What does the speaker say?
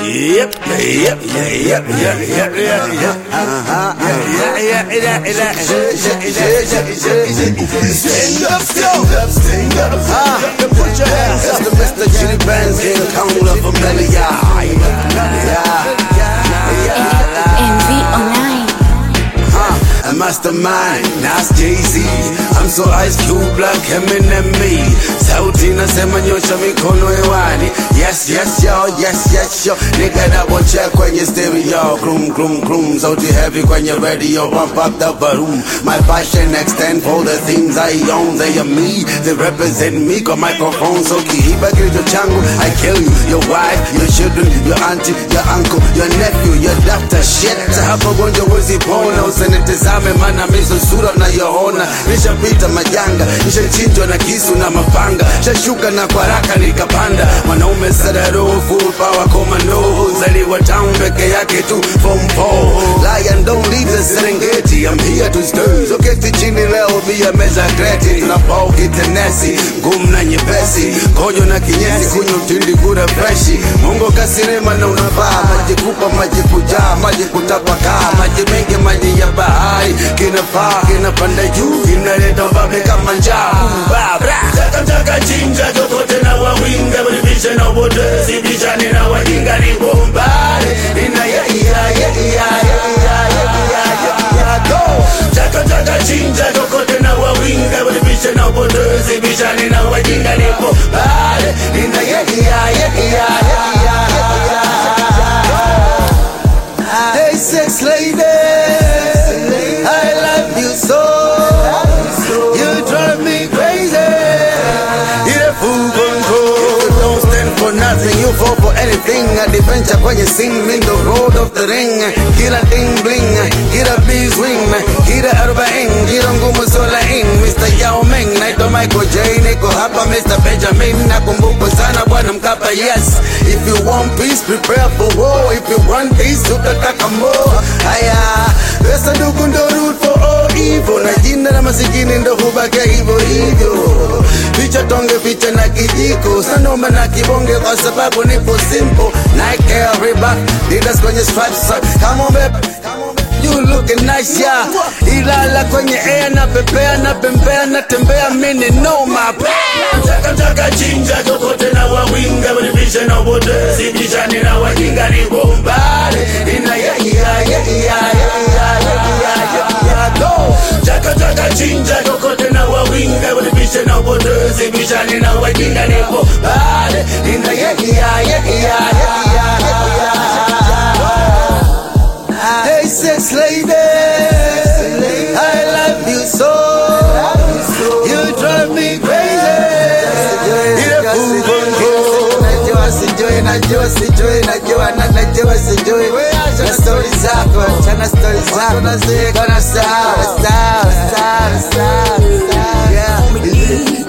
Yep. Stand up. Put your hands up to Mr. Chili Benz, King Kong of Amelia. Envy online. A mastermind, Nas Jay-Z. I'm so Ice Cube, Black Eminem me. Sauti nasema nyosha mikono hewani. Yes yo. Nigga double check kwenye stereo. Krum. Sauti heavy kwenye radio. Pump up the volume. My passion extend for the things I own. They are me, they represent me. Kwa microphone so kihiba kilicho changu. I kill you, your wife, your children, your auntie, your uncle, your nephew, your doctor. Shit, hapa gonjwa wezi pona. Usenitizame mana miso sura na yoona. Nishapita majanga, nishachinjwa na kisu na mapanga. Shashuka na kwa raka nikapanda. Wanaume sadaro, full power commando. Zaliwa town peke yake tu form 4. Lion don't leave the Serengeti, I'm here to stir. So keti chini leo via meza kreti. Tunapao kitenesi, ngumu na nyepesi. Kojo na kinyesi, kunywa mtindi kura freshi. Mungo kasirema na unavaa. Maji kupa, maji kujaa, maji kutapakaa. Maji mengi, maji ya bahari. Kinafaa, kinapanda juu. Kinaleta babe kama njaa. Chaka chinja jokote na wawinga. Badilisha na wote, sibishani na wajinga ni bombare. Chaka chinja jokote na wawinga. Badilisha na wote, sibishani na wajinga ni bombare. Hey sex lady, I love you so. You drive me crazy. You're full control. You don't stand for nothing, you fall for anything. Adventure kwenye scene, in the road of the ring. Kila ding bling, kila bees wing. Kila arobain, kila ngumu sola in. Mr. Yao Ming, naitwa Michael J. Niko hapa Mr. Benjamin. Nakumbuka sana bwana Mkapa, yes. If you want peace, prepare for war. If you want peace, utataka more. Aya, pesa ndugu ndo root for all evil. Na jina na masikini ndo hubake hivyo. Picha tonge, picha na kijiko. Sanoma na kibonge kwa sababu nipo simple. Nike Air Reebok, Adidas kwenye stripes. Come on babe, you looking nice yeah. Ilala kwenye air na pepea na pembea na tembea mini no my Chaka chinja jokote na wawinga. Badilisha na wote, sibishani na wajinga ni bombare. Chaka chinja jokote na wawinga. Badilisha na wote, sibishani na wajinga ni bombare. Hey sex lady, I love you so. You drive me crazy. You're full control. Najua sijui. Na story zako, chana story zako. Gonna stop. Yeah.